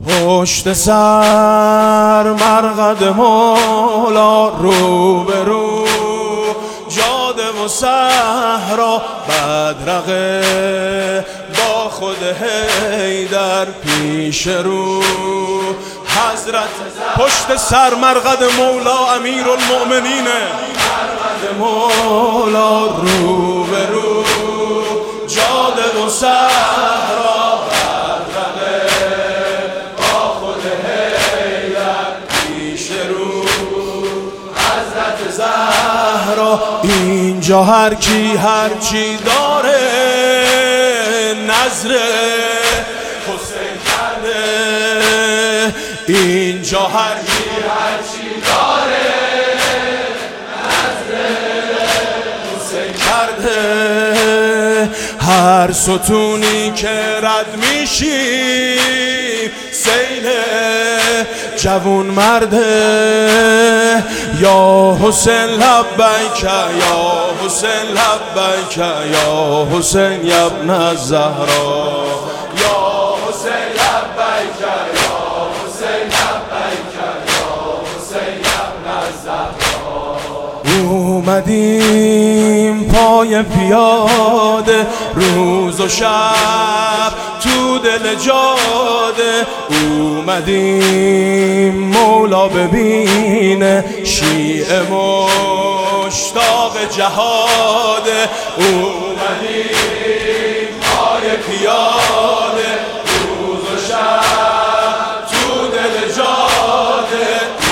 پشت سر مرقد مولا، رو به رو جاده و صحرا، بدرقه با خود حیدر پیش رو حضرت. پشت سر مرقد مولا امیرالمؤمنینه، مرقد مولا، رو به رو جاده و صحرا، بدرقه با خود حیدر پیش رو حضرت زهرا. اینجا هر کی هر چی داره نظر حسین کرده، اینجا هر کی هر چی داره نظر حسین کرده. هر ستونی که رد میشی سیل جوون مرده، یا حسین لبیک یا حسین لبیک یا حسین یا ابن الزهرا، یا حسین لبیک یا حسین لبیک یا حسین یا ابن الزهرا. اومدیم پای پیاده روز و شب تو دل جاده، اومدیم مولا ببینه شیعه مشتاق جهاده. اومدیم پای پیاده روز و شب تو دل جاده،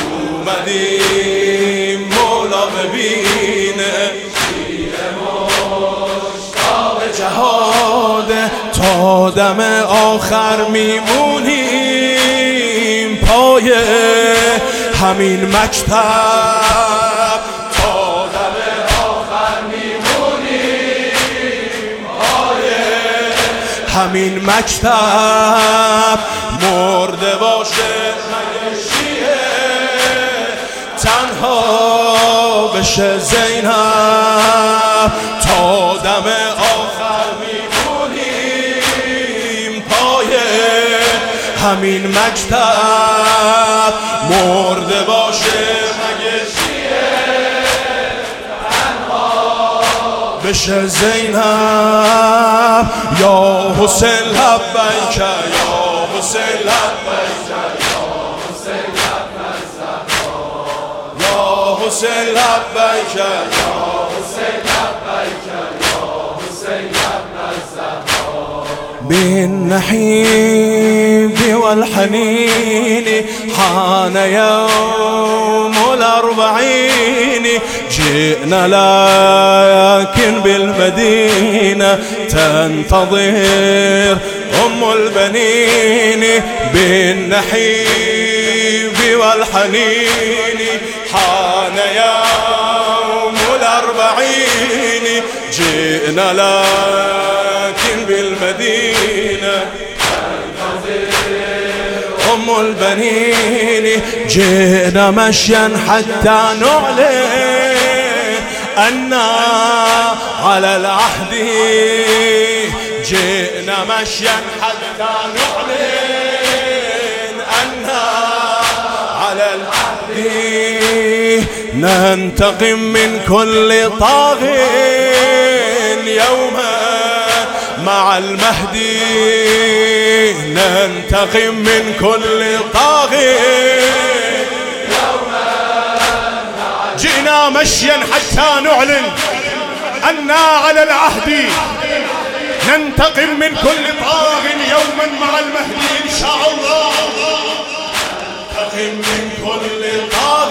اومدیم مولا ببینه شیعه مشتاق جهاده. تا دم آخر میمونیم پای همین مکتب، تا دم آخر میمونیم پای همین مکتب. مرده باشه مگه شیعه تنها بشه زینب، تا دم آخر میمونیم پای همین مکتب. مرده باشه مگه شیعه تنها بشه زینب. یا حسین لبیک یا حسین لبیک یا حسین یا ابن الزهرا، یا حسین لبیک یا حسین لبیک یا حسین یا ابن الزهرا. بالنحيب والحنين حان يوم الأربعين، جئنا لكن بالمدينة تنتظر أم البنين. بالنحيب والحنين حان يوم الأربعين، جئنا لكن بالمدينة أم البنين. جئنا مشيا حتى نعلن أننا على العهد، جئنا مشيا حتى نعلن أننا على العهد، ننتقم من كل طاغ يوما مع المهدي، ننتقم من كل طاغي يوما. جئنا مشيا حتى نعلن أننا على العهد، ننتقم من كل طاغ يوما مع المهدي إن شاء الله، ننتقم من كل طاغ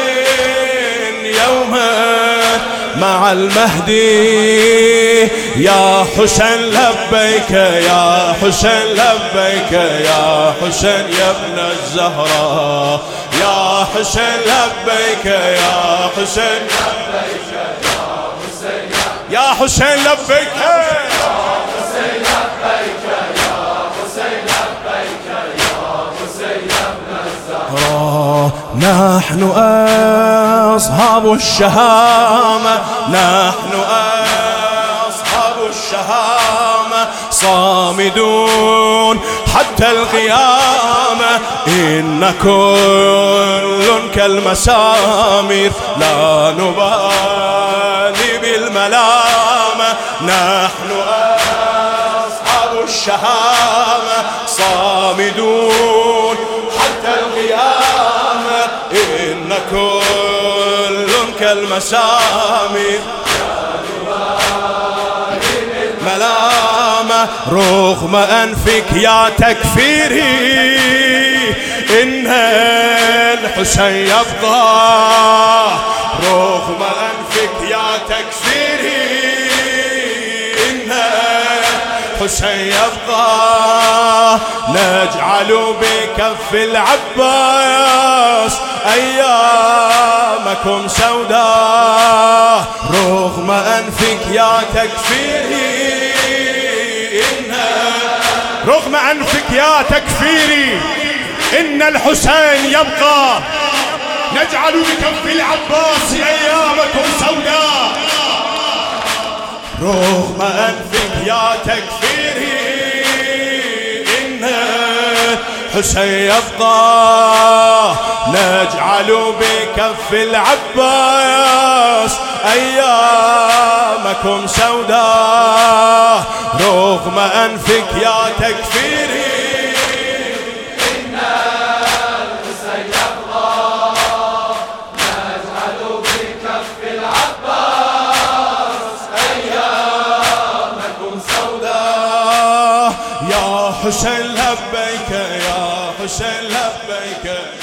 يوما مع المهدي. يا حسين لبيك يا حسين لبيك يا حسين يا ابن الزهراء، يا حسين لبيك يا حسين لبيك يا حسين يا حسين لبيك يا حسين لبيك يا حسين لبيك يا حسين يا ابن الزهراء. نحن أصحاب الشهامة، نحن أصحاب الشهامة، صامدون حتى القيامة، إن كل كالمسامير لا نبالي بالملامة، نحن أصحاب الشهامة صامدون حتى القيامة. إن كل كالمسامير ملامة، رغم أنفك يا تكفيري إن الحسين يبقى، رغم أنفك يا تكفيري إن الحسين يبقى، نجعل بكف العباس أيامكم سوداء، رغم أنفك يا تكفيري رغم أنفك يا تكفيري إن الحسين يبقى، نجعل بكف العباس أيامكم سوداء، رغم أنفك يا تكفيري إن الحسين يبقى، نجعل بكف العباس أيامكم سوداء، رغم أنفك يا تكفيري إن الحسين يبقى، نجعل بكف العباس أيامكم سوداء. يا حسين لبيك، يا حسين لبيك.